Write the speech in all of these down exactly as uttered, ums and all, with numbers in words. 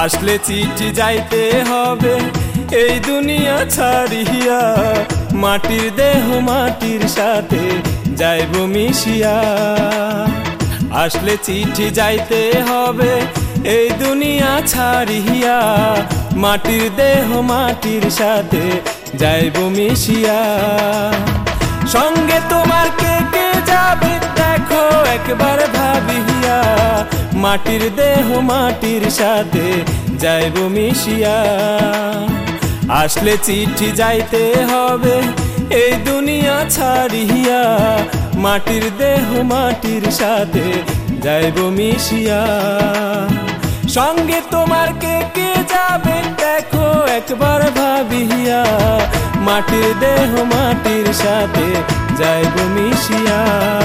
আসলে চিঠি যাইতে হবে এই দুনিয়া ছাড়িয়া, মাটির দেহ মাটির সাথে যাইব মিশিয়া। আসলে চিঠি যাইতে হবে এই দুনিয়া ছাড়িয়া, মাটির দেহ মাটির সাথে যাইব মিশিয়া। সঙ্গে তোমার কে কে যাবে দেখো একবার ভাবিয়া, মাটির দেহ মাটির সাথে যাইব মিশিয়া। আসলে চিঠি যাইতে হবে এই দুনিয়া ছাড়িয়া, মাটির দেহ মাটির সাথে যাইব মিশিয়া। সঙ্গে তোমার কে কে যাবে দেখো একবার ভাবিয়া, মাটির দেহ মাটির সাথে যাইব মিশিয়া।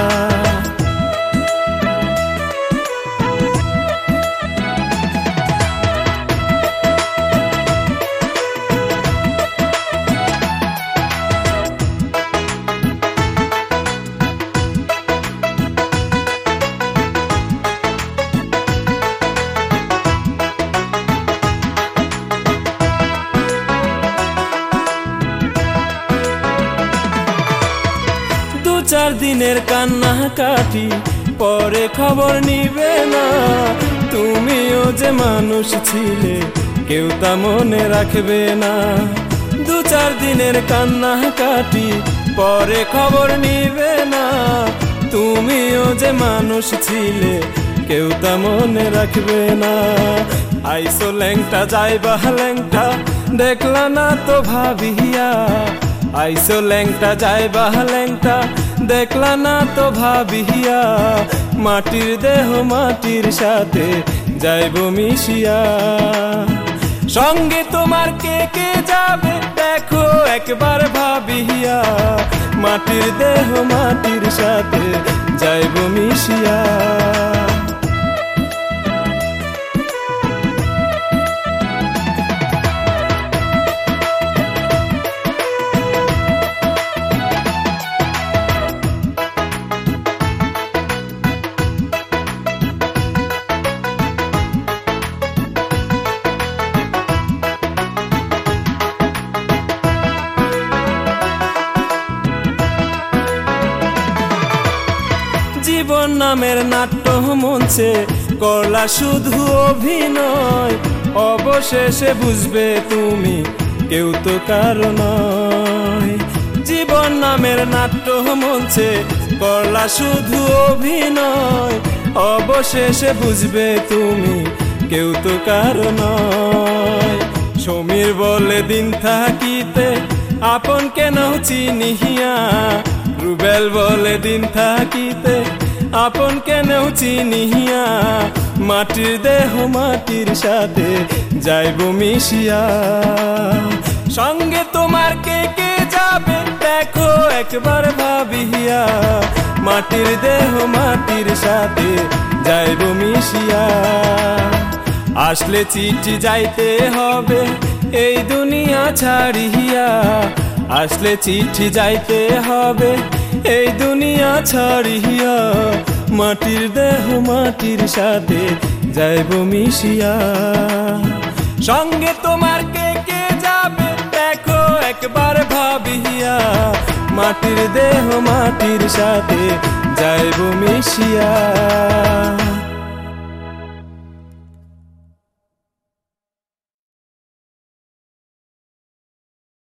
চার দিনের কান্না কাটি পরে খবর নিবে না, তুমিও যে মানুষ ছিলে কেউ তা মনে রাখবে না। দু চার দিনের কান্না কাটি পরে খবর নিবে না, তুমিও যে মানুষ ছিলে কেউ তা মনে রাখবে না। আইসো ল্যাংটা যাইবা ল্যাংটা দেখলা না তো ভাবিয়া, আইসো ল্যাংটা যাইবা ল্যাংটা দেখলা না তো ভাবিয়া, মাটির দেহ মাটির সাথে যাইব মিশিয়া। সঙ্গে তোমার কে কে যাবে দেখো একবার ভাবিয়া, মাটির দেহ মাটির সাথে যাইব মিশিয়া। জীবন নামের নাট্য মঞ্চে করলা শুধু অভিনয়, অবশেষে বুঝবে তুমি কেউ তো কারো নয়। জীবন নামের নাট্য মঞ্চে করলা শুধু অভিনয়, অবশেষে বুঝবে তুমি কেউ তো কারো নয়। সমীর বলে দিন থাকিতে আপন কেন চিনিয়া, রুবেল বলে দিন থাকিতে আপন কেন চিনিয়া, মাটির দেহ মাটির সাথে যাইব মিশিয়া। সঙ্গে তোমার কে কে যাবে দেখো একবার ভাবিয়া, মাটির দেহ মাটির সাথে যাইব মিশিয়া। আসলে চিঠি যাইতে হবে এই দুনিয়া ছাড়িয়া, আসলে চিঠি যাইতে হবে এই দুনিয়া ছাড়িয়া, মাটির দেহ মাটির সাথে যাইব মিশিয়া। সঙ্গে তোমার কে কে যাবে দেখো একবার ভাবিয়া, মাটির দেহ মাটির সাথে যাইব মিশিয়া।